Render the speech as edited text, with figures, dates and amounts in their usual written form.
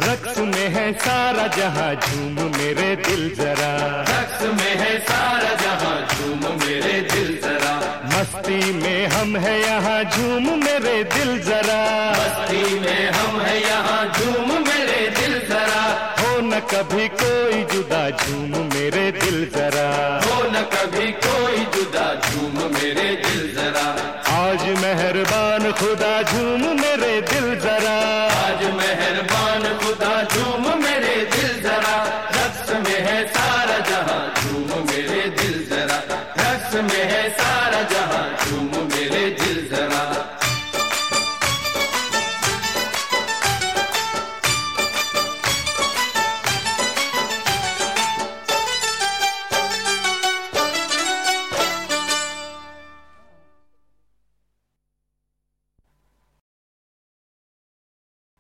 रक्स में है सारा जहां, झूम मेरे दिल जरा। रक्स में है सारा जहां, झूम मेरे दिल जरा। मस्ती में हम है यहाँ, झूम मेरे दिल जरा। मस्ती में हम है यहाँ, झूम मेरे दिल जरा। हो न कभी कोई जुदा, झूम मेरे दिल जरा। हो न कभी कोई जुदा, झूम मेरे दिल जरा। आज मेहरबान खुदा, झूम मेरे दिल जरा। आज मेहरबान खुदा, झूम मेरे दिल जरा।